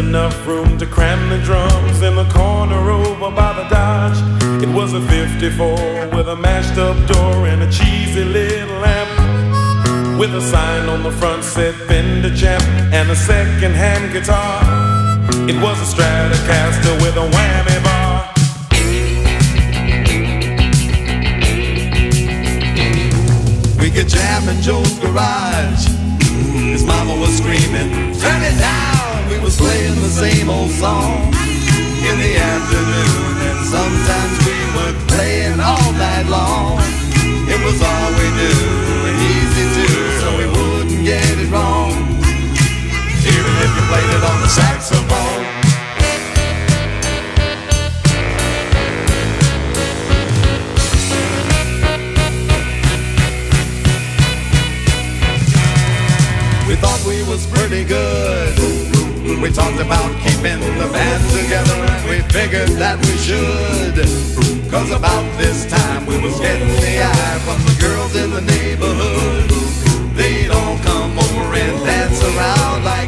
enough room to cram the drums in the corner over by the Dodge. It was a 54 with a mashed up door and a cheesy little lamp, with a sign on the front said Fender Champ and a second-hand guitar. It was a Stratocaster with a whammy bar. We could jam in Joe's garage. His mama was screaming, "Turn it down!" We was playing the same old song in the afternoon, and sometimes we were playing all night long. It was all we knew, and easy too, so we wouldn't get it wrong, even if you played it on the saxophone. We thought we was pretty good. We talked about keeping the band together, and we figured that we should. Cause about this time we was getting the eye from the girls in the neighborhood. They'd all come over and dance around like.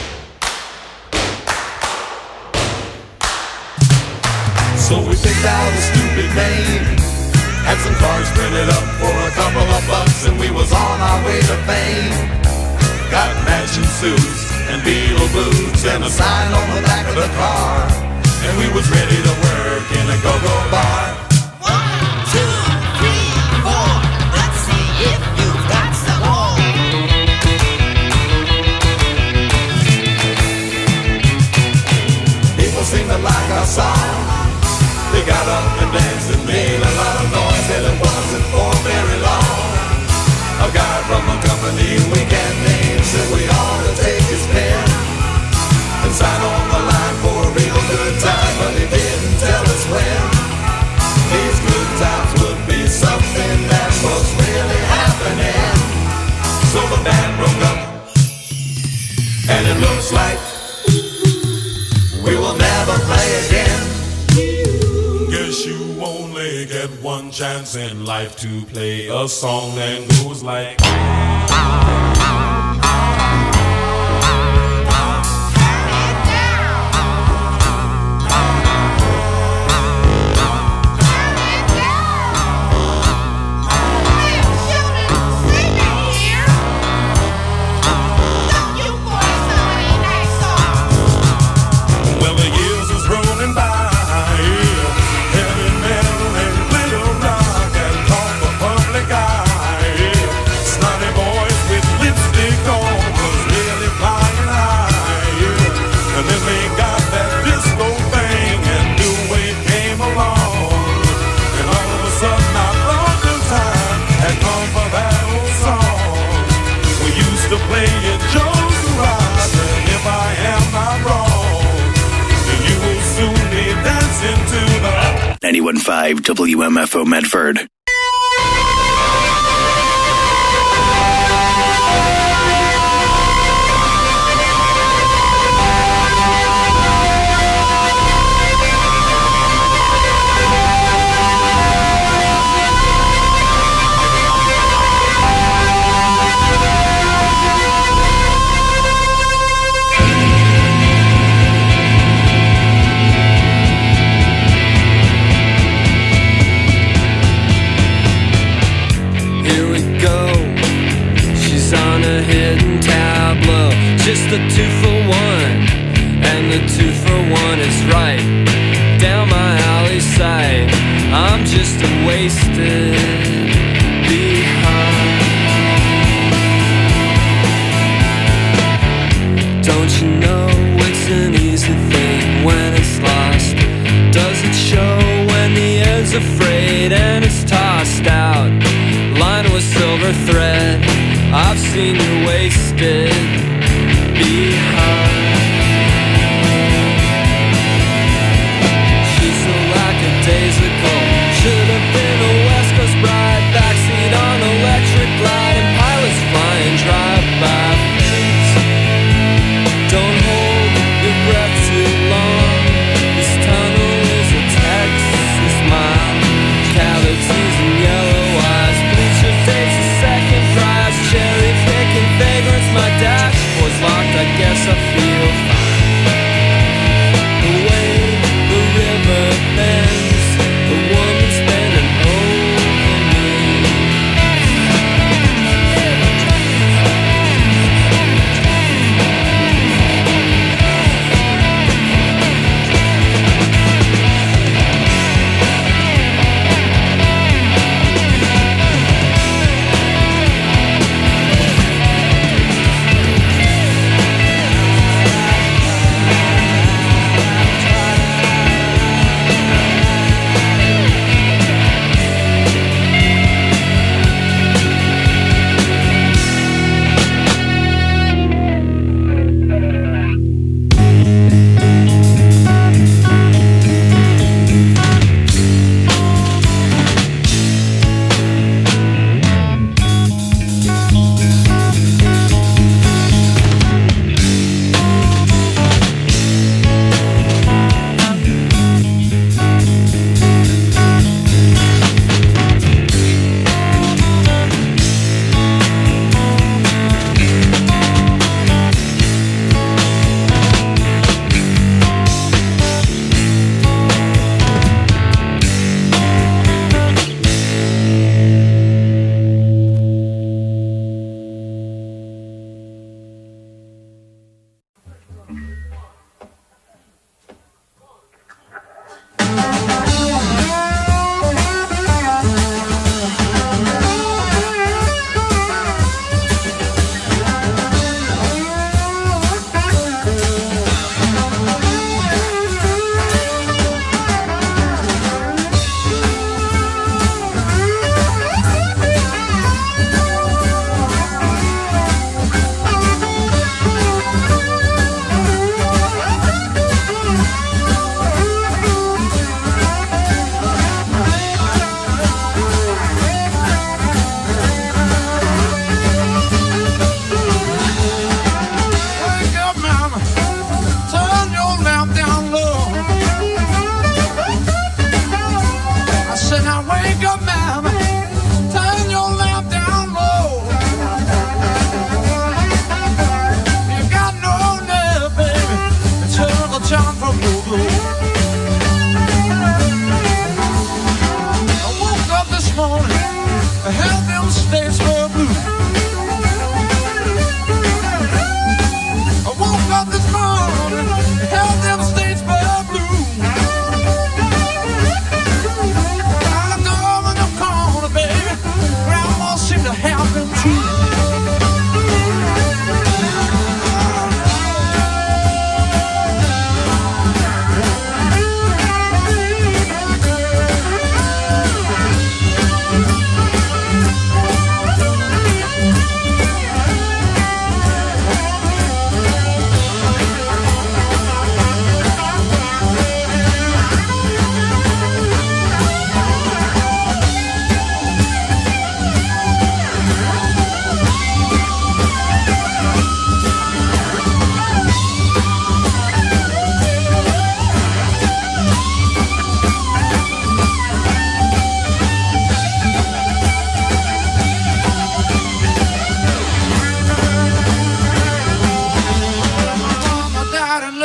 So we picked out a stupid name, had some cards printed up for a couple of bucks, and we was on our way to fame. Got matching suits and Beatle boots and a sign on the back of the car, and we was ready to work in a go-go bar. 1, 2, 3, 4. Let's see if you've got some more. People seemed to like our song. They got up and danced and made a lot of noise, and it wasn't for very long. A guy from a company we can't name said we ought to take his pen and sign on the line for a real good time, but he didn't tell us when. These good times would be something that was really happening. So the band broke up, and it looks like we will never play again. Guess you only get one chance in life to play a song that goes like. To play it Joe's Garage, and if I am not wrong, you will soon be dancing to the 91.5 WMFO Medford. Just the 2-for-1, and the 2-for-1 is right down my alley side. I'm just a wasted behind. Don't you know it's an easy thing when it's lost? Does it show when the air's afraid and it's tossed out? Lined with silver thread, I've seen you wasted behind. She's so lackadaisical, should have been a West Coast bride. Backseat on electric glide and pilots flying drive-by flights. Don't hold your breath too long, this tunnel is a Texas mile. Cavities and yellow eyes, bleacher days a second prize. Cherry picking vagrants, my dashboard's locked, I guess I feel fine.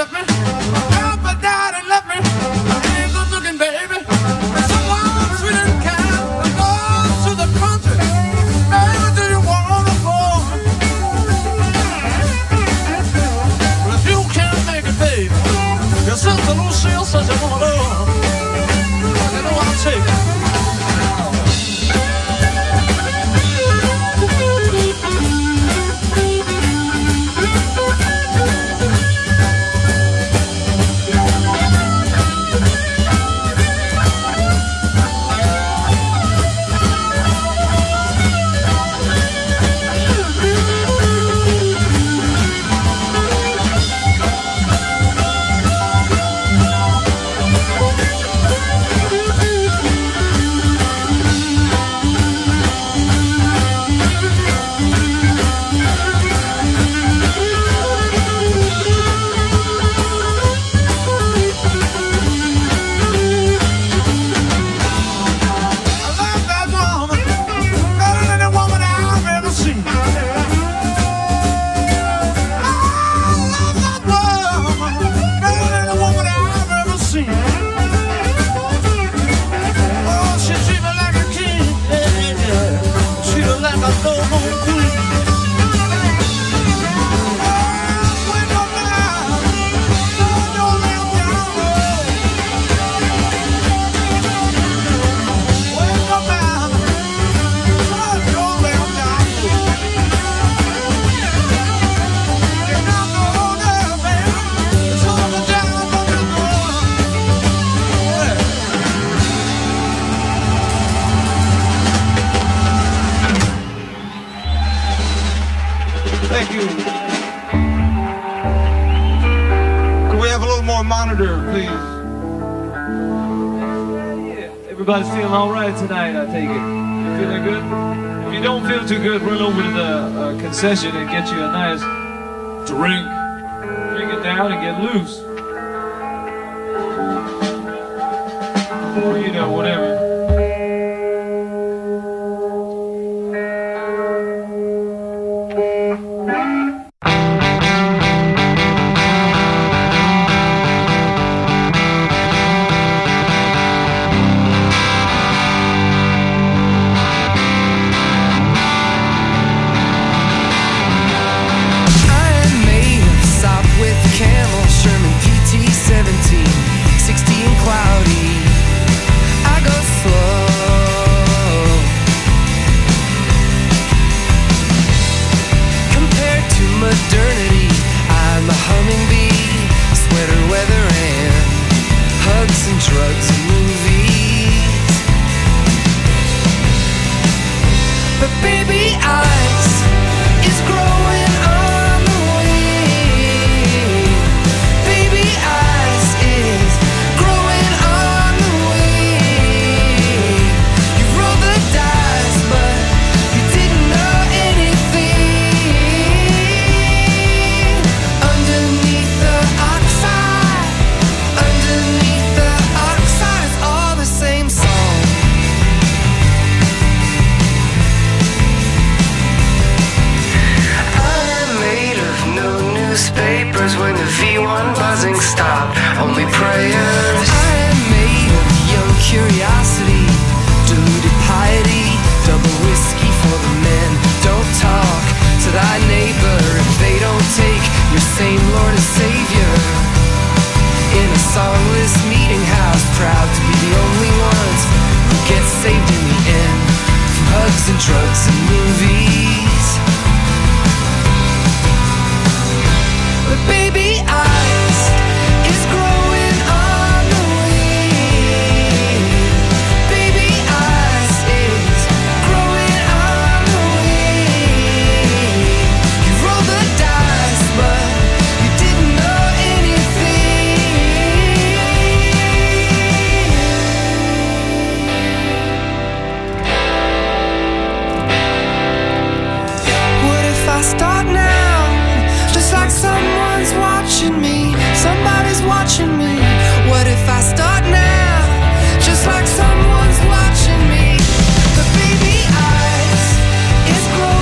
left me. Papa died and left me. Ain't good looking, baby. Someone sweet and kind goes to the country. Baby, do you wanna go? Well, if you can't make it, baby, your sister Lucille says you wanna love. You know I'll take it. Thank you. Can we have a little more monitor, please? Yeah, everybody's feeling all right tonight, I take it. You feeling good? If you don't feel too good, run over to the concession and get you a nice drink. Drink it down and get loose. Or, you know, whatever.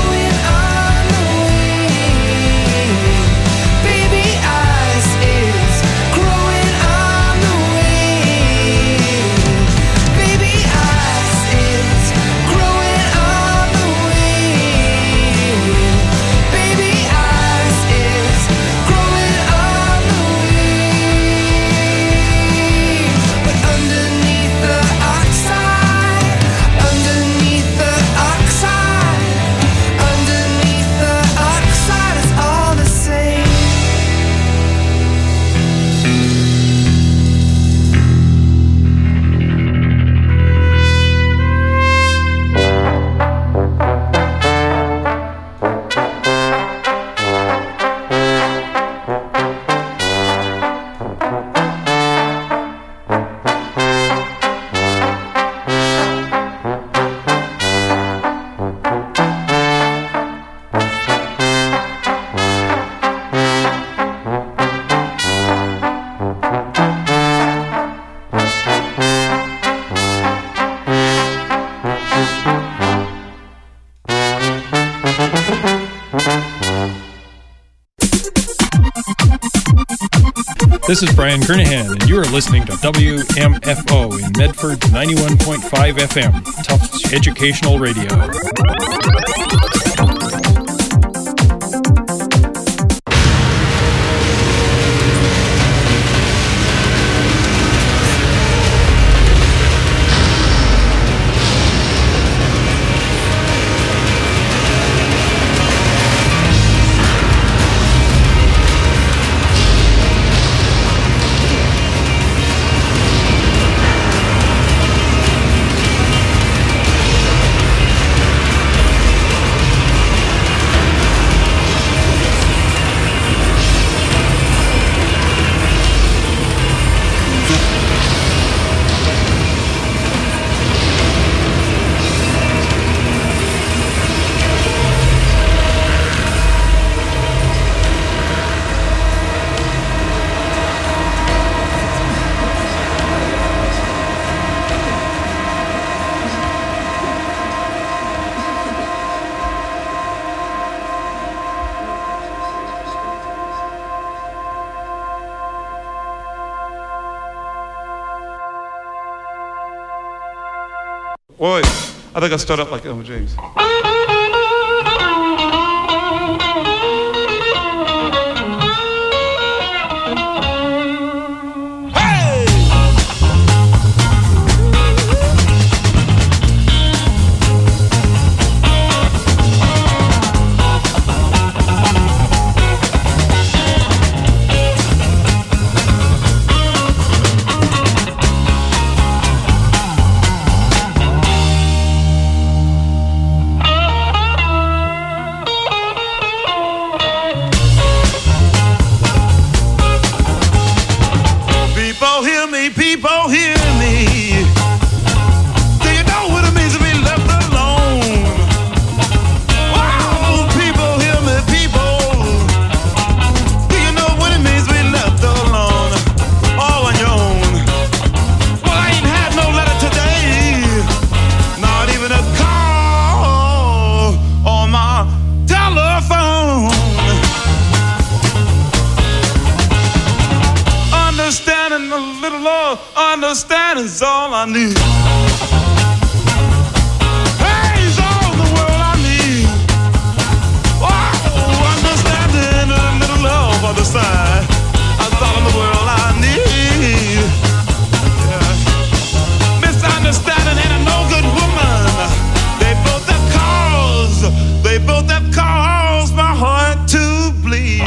Baby eyes is This is Brian Kernahan, and you are listening to WMFO in Medford 91.5 FM, Tufts Educational Radio. Boy, I think I start up like Elmer James. Understanding's all I need. Praise all the world I need. Oh, understanding, a little love on the side. That's all in the world I need. Yeah. Misunderstanding ain't a no good woman. They both have caused my heart to bleed.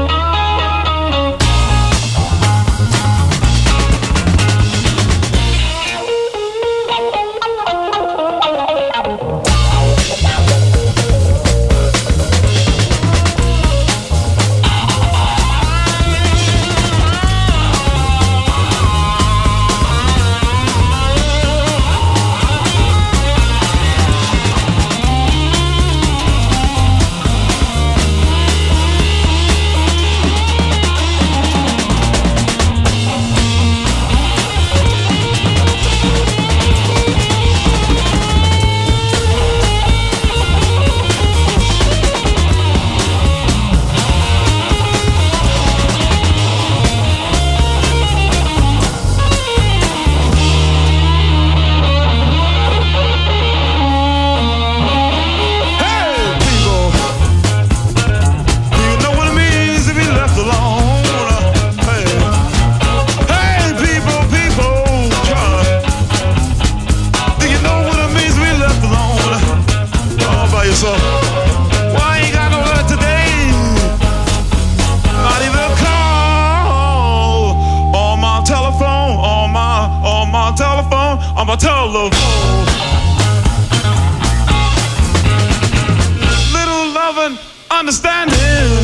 Little loving, understanding.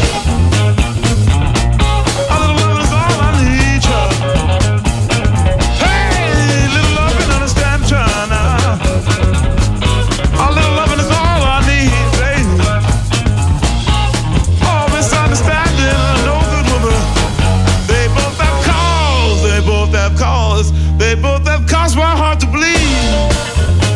A little loving is all I need, child. Hey, little loving, understanding, child. A little loving is all I need, baby. Oh, misunderstanding, no good woman. They both have cause, they both have cause. They both have caused my heart to bleed.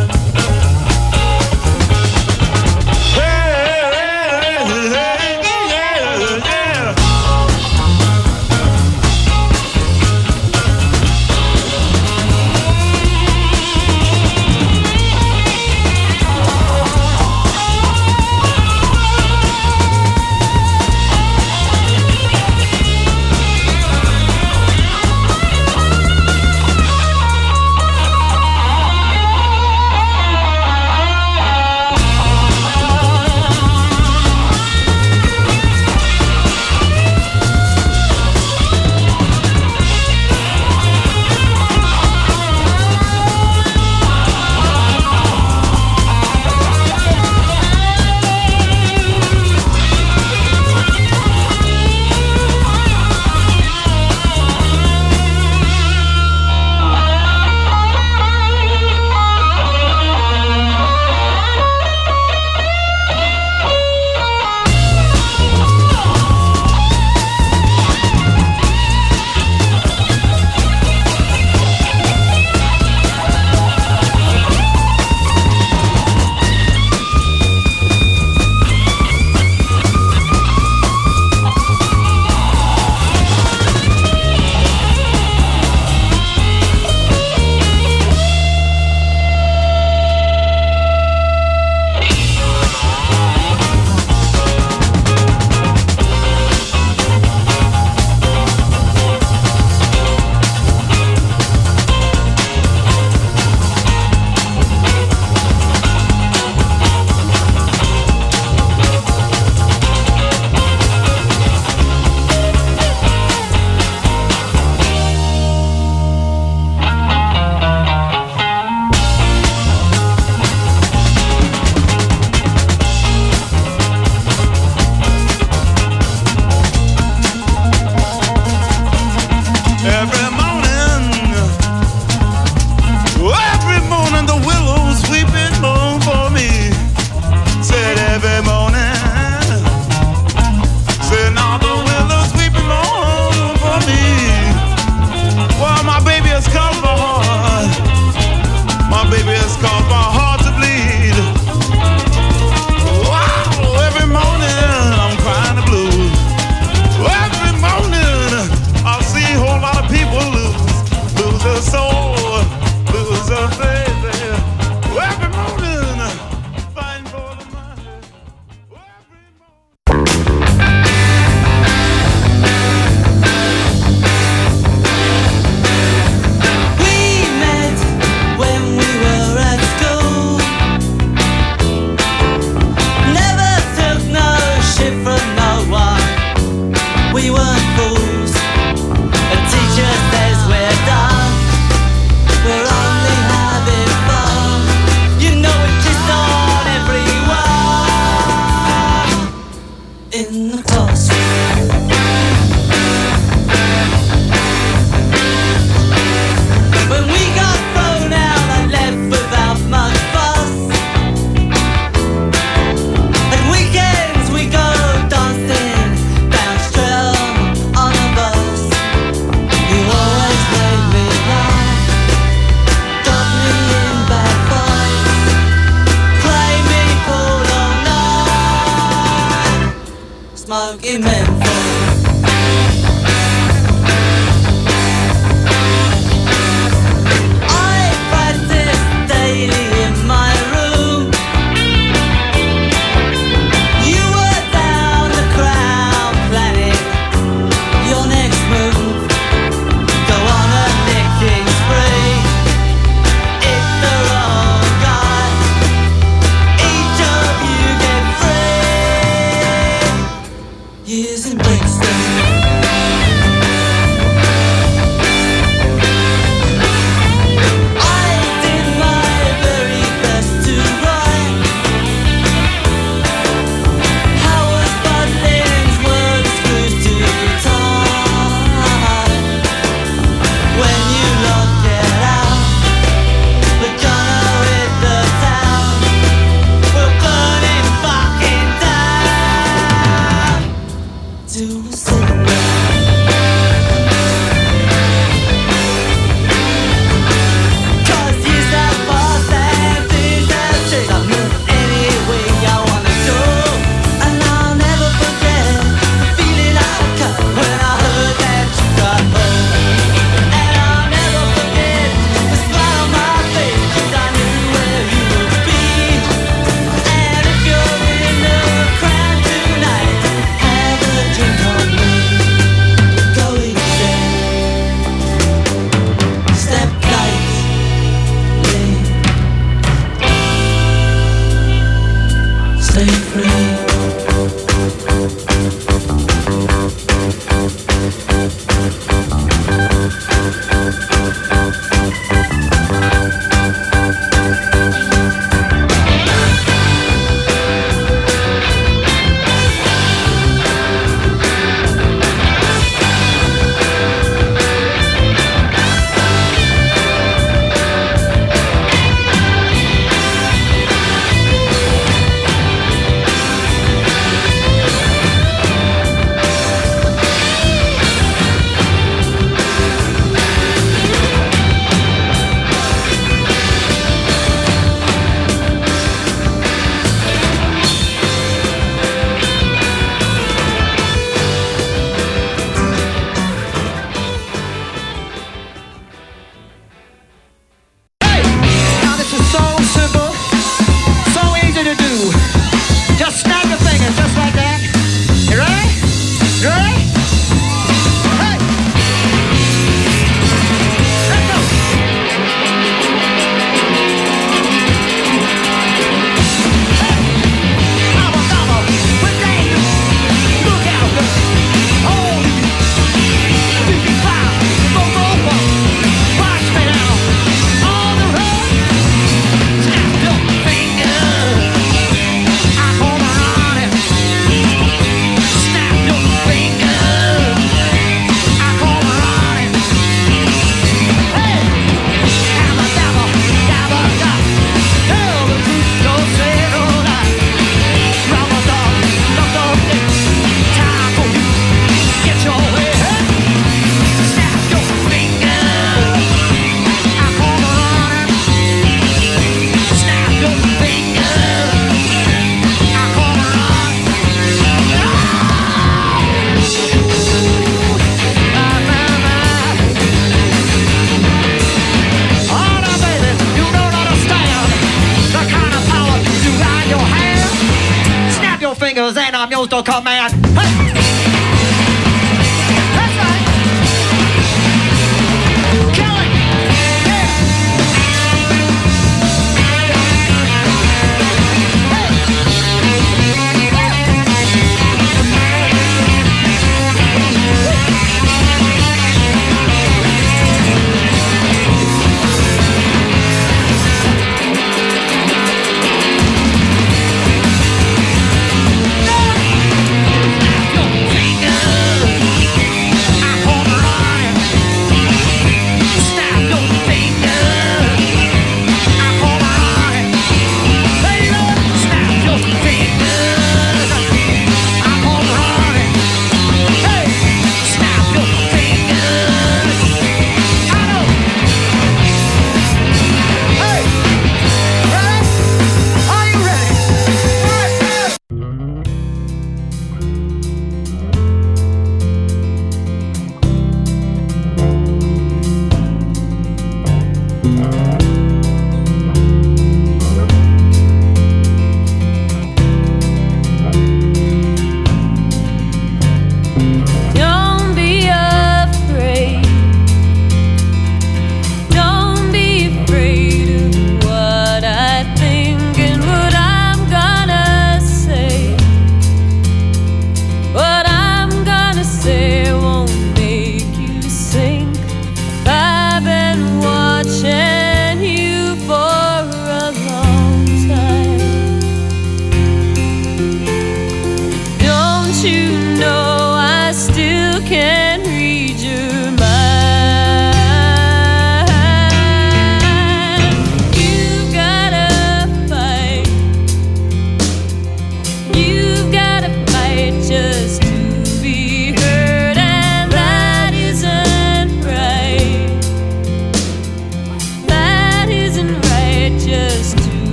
Mutual Command. Hey! That's right. Kill it.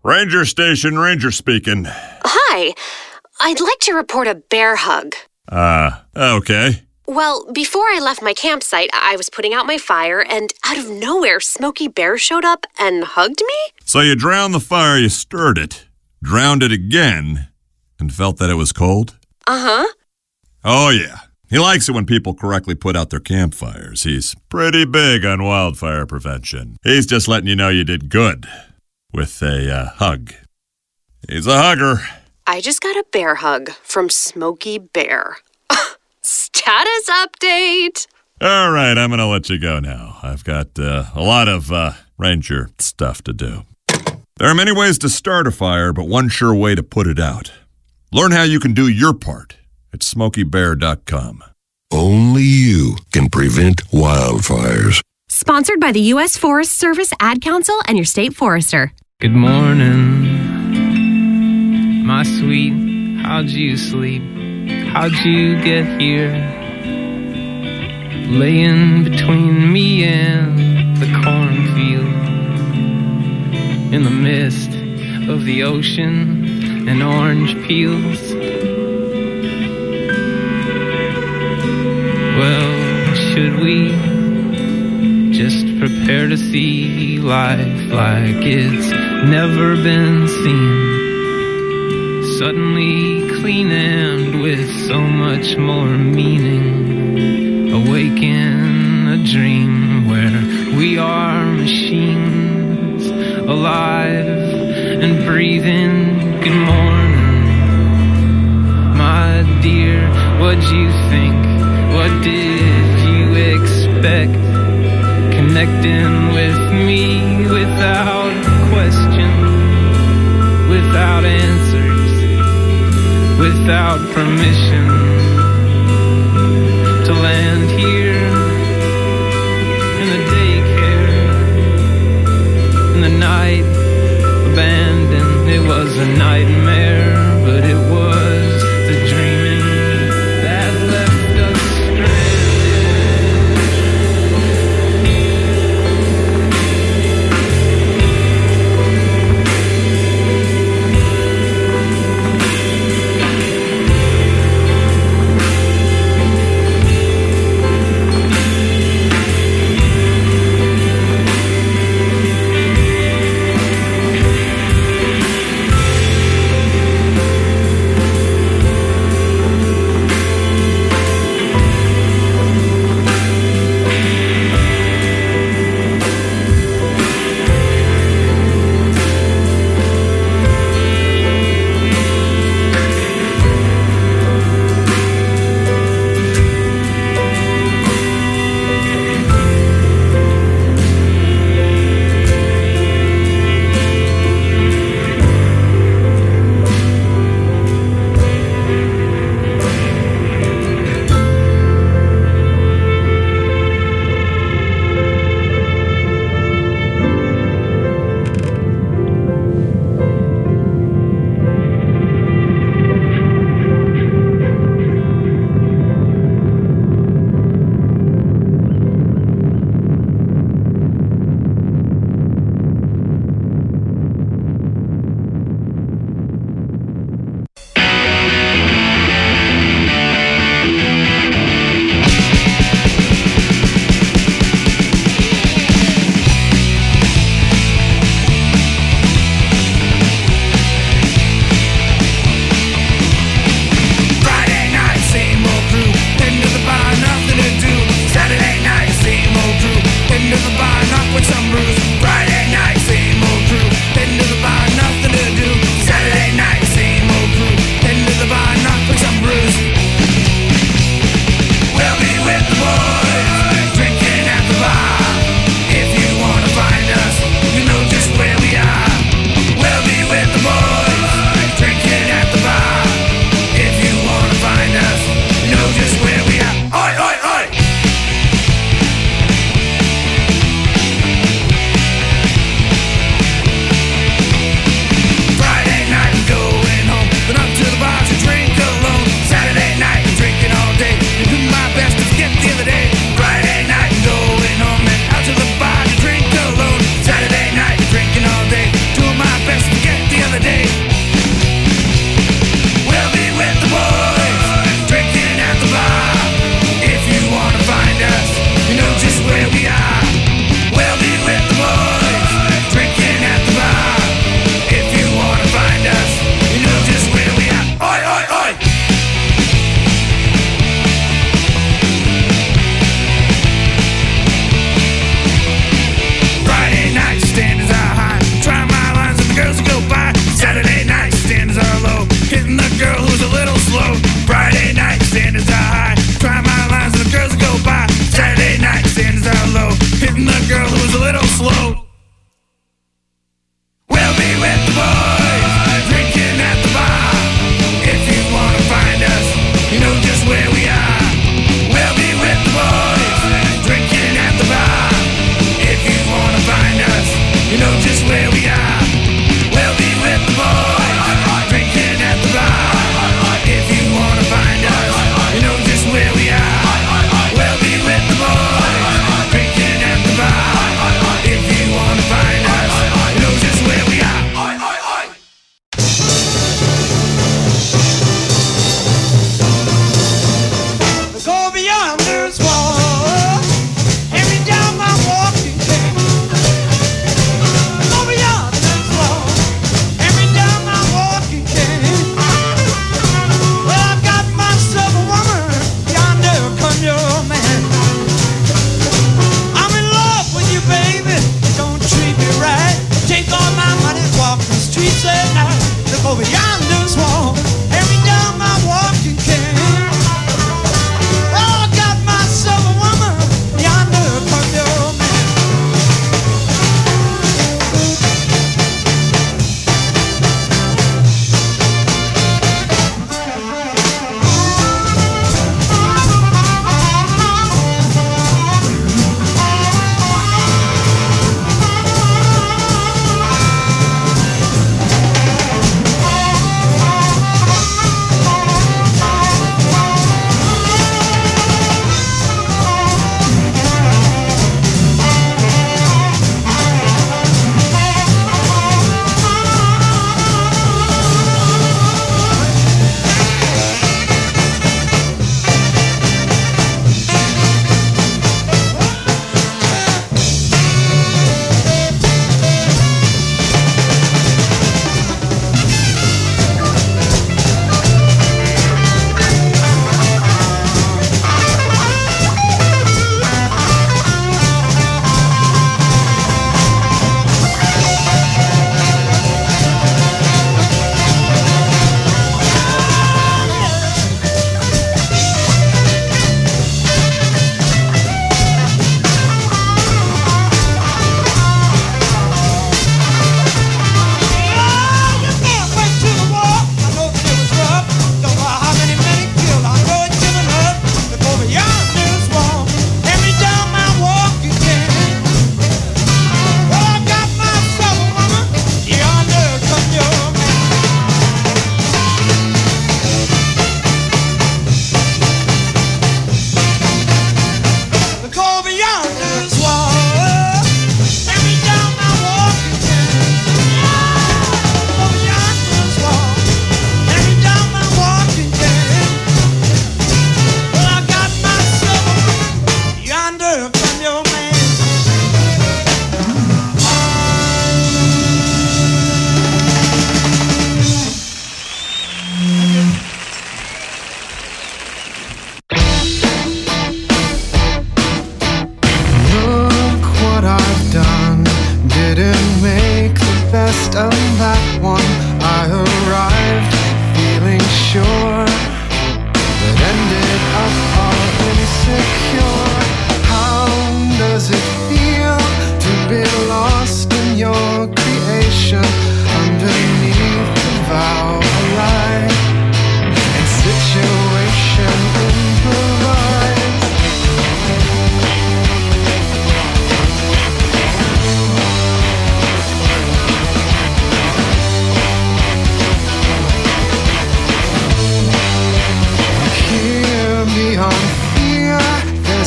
Ranger Station, Ranger speaking. Hi. I'd like to report a bear hug. Okay. Well, before I left my campsite, I was putting out my fire, and out of nowhere, Smokey Bear showed up and hugged me? So you drowned the fire, you stirred it, drowned it again, and felt that it was cold? Uh-huh. Oh, yeah. He likes it when people correctly put out their campfires. He's pretty big on wildfire prevention. He's just letting you know you did good with a hug. He's a hugger. I just got a bear hug from Smokey Bear. Status update! All right, I'm going to let you go now. I've got a lot of ranger stuff to do. There are many ways to start a fire, but one sure way to put it out. Learn how you can do your part at SmokeyBear.com. Only you can prevent wildfires. Sponsored by the U.S. Forest Service, Ad Council, and your state forester. Good morning, my sweet. How'd you sleep? How'd you get here? Laying between me and the cornfield, in the mist of the ocean and orange peels. Well, should we just prepare to see life like it's never been seen? Suddenly clean and with so much more meaning. Awaken a dream where we are machines, alive and breathing. Good morning, my dear. What'd you think? What did you expect? Connecting with me without question, without answers, without permission to land here in the daycare, in the night abandoned. It was a nightmare, but it was the dreaming that left us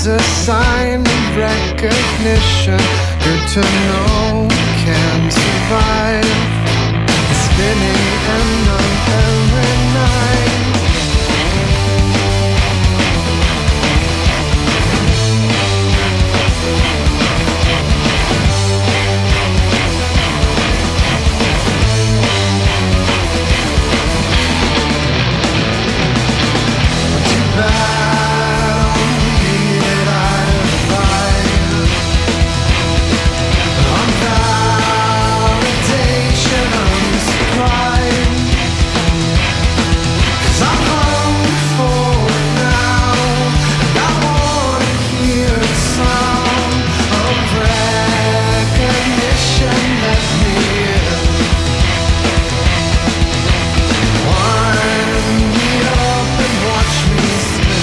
a sign of recognition. Good to know can survive the spinning end of every night. Too bad only that I lied on validation unsupplied. 'Cause I'm hungry for it now, and I wanna hear the sound of recognition. Let me in. Wind me up and watch me spin.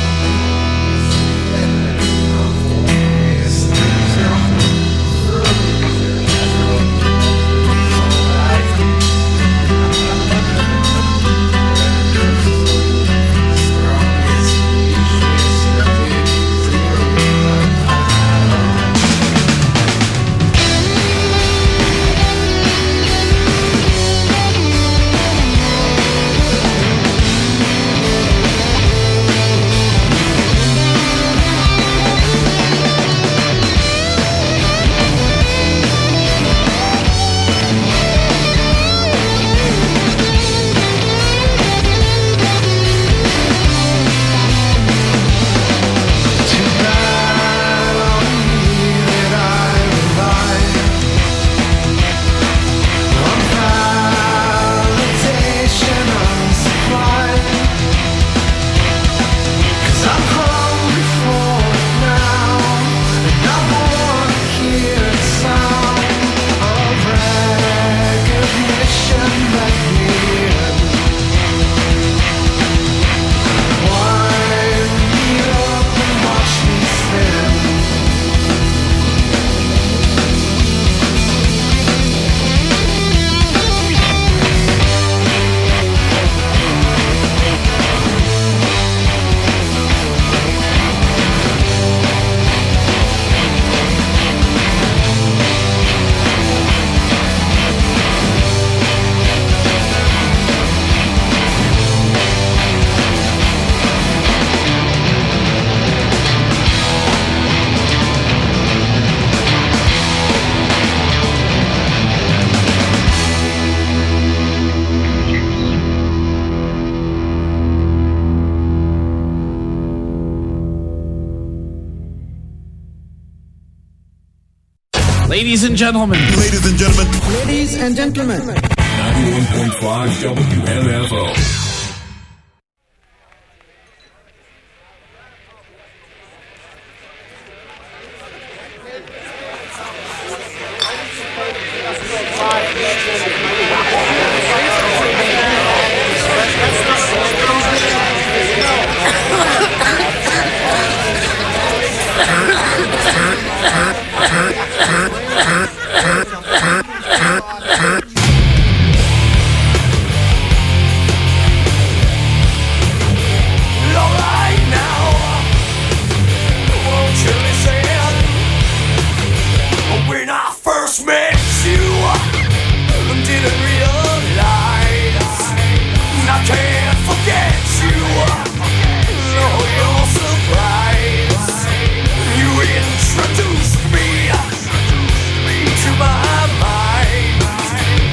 Too bad only that I relied on validation unsupplied. 'Cause I'm hungry for it now, and I wanna hear the sound of recognition. Let me in. Wind me up and watch me spin. Ladies and gentlemen. Ladies and gentlemen. Ladies and gentlemen. 91.5 WMFO. Alright now, won't you listen? When I first met you, didn't realize I can't forget you. Oh, your surprise, you introduced me to my mind.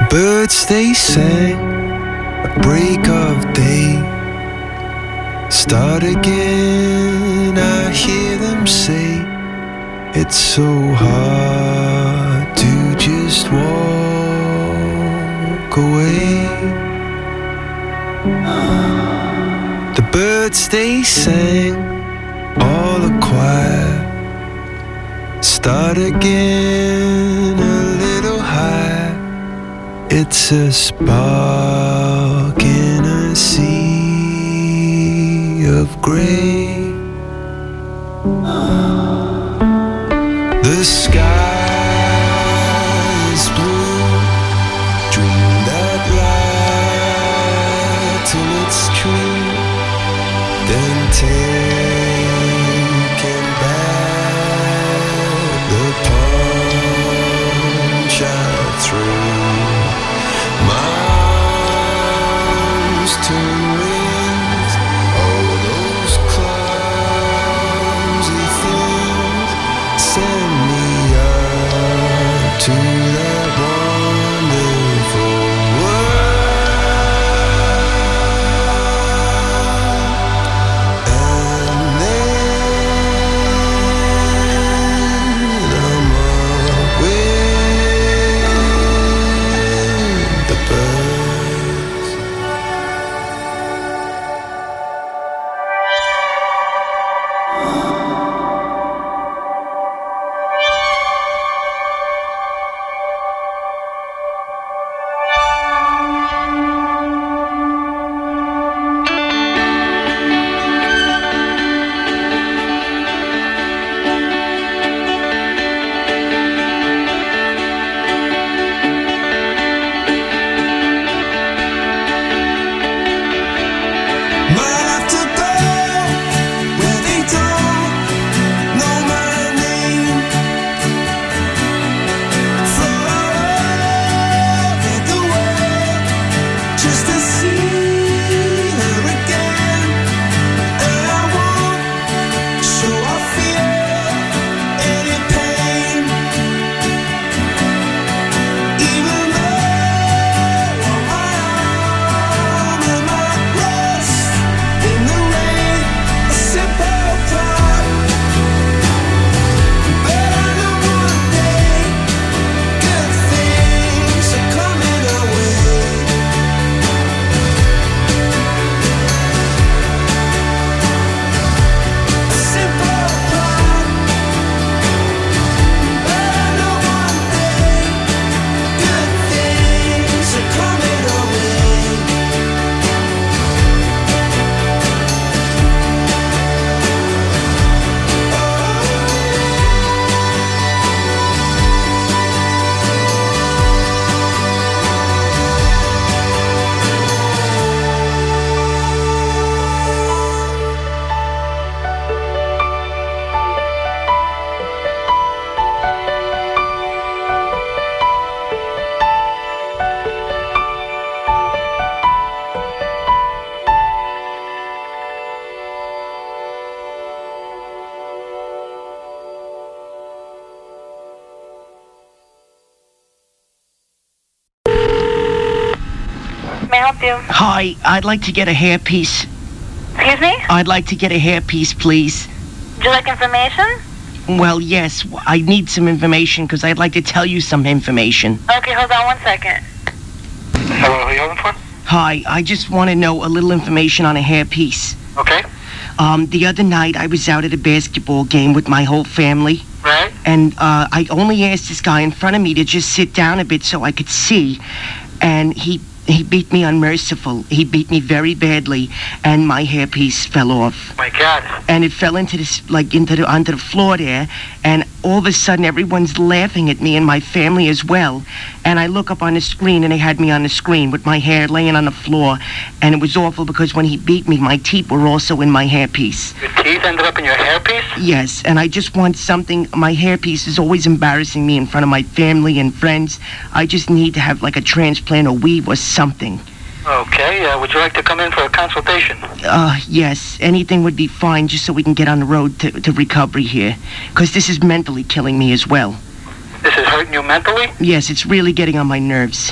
birds they sang at break of day. Start again, I hear them say, it's so hard to just walk away. The birds they sang, all a choir. Start again, a little higher. It's a spark in a sea of grey. The sky is blue. Dream that light till it's true. Then taking back the punch I threw. My arms turn wings. All those clumsy things send me up to that wonderful world. And then I'm up with the birds. Might have to go where they don't know my name. Fly over the world just to see her again. And I won't show I feel any pain, even though on my arm and my rest in the rain, a simple thought. But I know one day good things are coming our way. A simple thought. But I know one day good things are coming our way. May I help you? Hi, I'd like to get a hairpiece. Excuse me? I'd like to get a hairpiece, please. Would you like information? Well, yes, I need some information because I'd like to tell you some information. Okay, hold on 1 second. Hello, who are you holding for? Hi, I just want to know a little information on a hairpiece. Okay. The other night I was out at a basketball game with my whole family. Right. And I only asked this guy in front of me to just sit down a bit so I could see. And he beat me unmerciful. He beat me very badly, and my hairpiece fell off. My God. And it fell into this, onto the floor there, and all of a sudden everyone's laughing at me and my family as well. And I look up on the screen, and they had me on the screen with my hair laying on the floor, and it was awful because when he beat me, my teeth were also in my hairpiece. Your teeth ended up in your hairpiece? Yes, and I just want something. My hairpiece is always embarrassing me in front of my family and friends. I just need to have like a transplant or weave or something. Okay, would you like to come in for a consultation? Yes, anything would be fine just so we can get on the road to recovery here. Because this is mentally killing me as well. This is hurting you mentally? Yes, it's really getting on my nerves.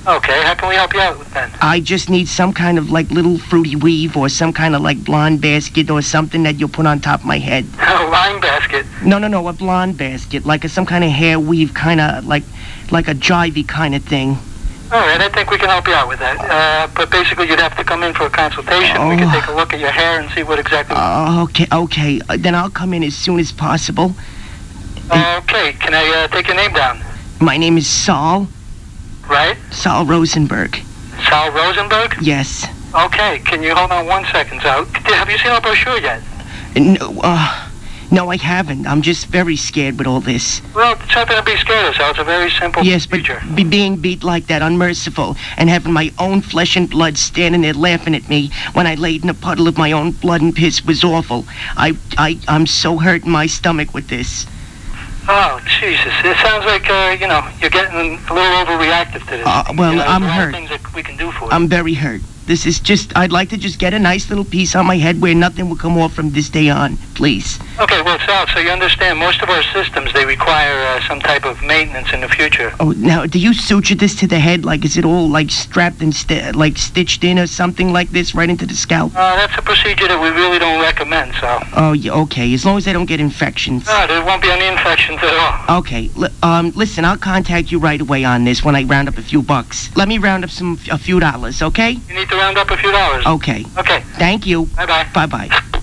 Okay, how can we help you out with that? I just need some kind of like little fruity weave or some kind of like blonde basket or something that you'll put on top of my head. A line basket. No, a blonde basket, like some kind of hair weave, kind of like a jivey kind of thing. All right, I think we can help you out with that. But basically, you'd have to come in for a consultation. We can take a look at your hair and see what exactly... Okay. Then I'll come in as soon as possible. Okay, can I take your name down? My name is Saul. Right? Saul Rosenberg. Saul Rosenberg? Yes. Okay, can you hold on 1 second, Sal? Have you seen our brochure yet? No, I haven't. I'm just very scared with all this. Well, it's nothing to be scared of, Sal. It's a very simple procedure. But being beat like that, unmerciful, and having my own flesh and blood standing there laughing at me when I laid in a puddle of my own blood and piss was awful. I'm so hurt in my stomach with this. Oh, Jesus. It sounds like, you're getting a little overreactive to this. I'm hurt. Things that we can do for you. I'm very hurt. This is just, I'd like to just get a nice little piece on my head where nothing will come off from this day on, please. Okay, well, Sal, so you understand, most of our systems, they require some type of maintenance in the future. Oh, now, do you suture this to the head? Like, is it all, like, strapped and, stitched in or something like this right into the scalp? That's a procedure that we really don't recommend, Sal. Oh, yeah, okay, as long as I don't get infections. No, there won't be any infections at all. Okay, listen, I'll contact you right away on this when I round up a few bucks. Let me round up a few dollars, okay? You need to round up a few dollars. Okay. Okay. Thank you. Bye-bye. Bye-bye.